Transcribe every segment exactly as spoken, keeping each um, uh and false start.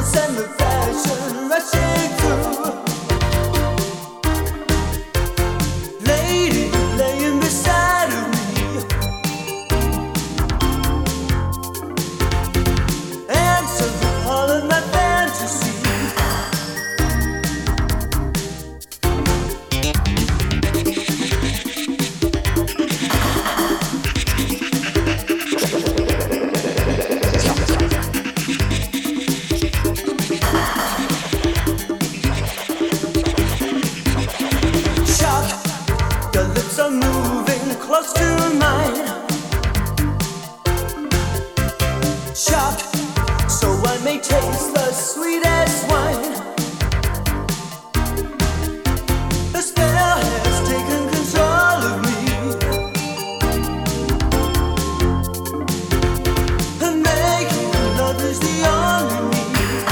and the passion rushing through. Lady laying beside of me, answer all of my fantasy. Are moving close to mine. Shock, so I may taste the sweetest wine. The spell has taken control of me, and making love is the only need.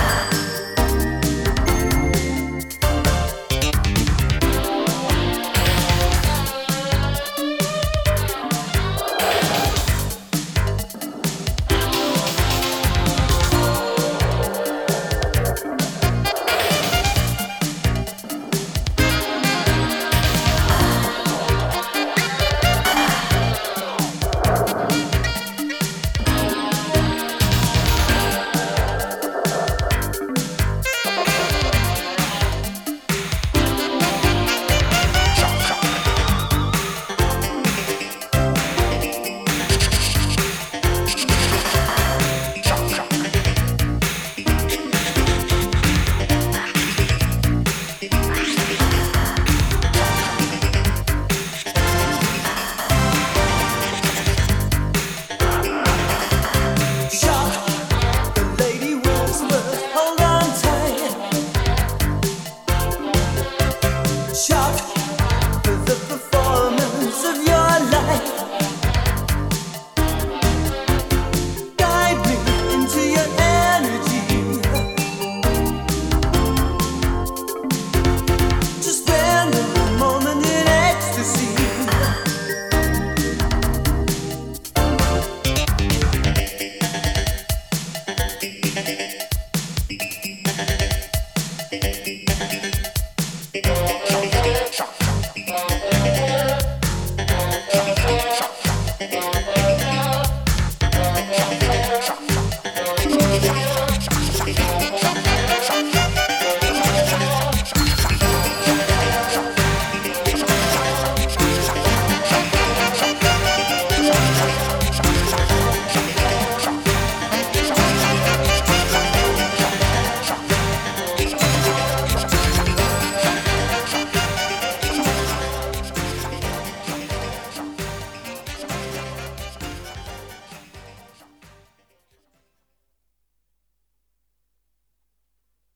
Shock for the performance of your life. Guide me into your energy to spend a moment in ecstasy. Thank you.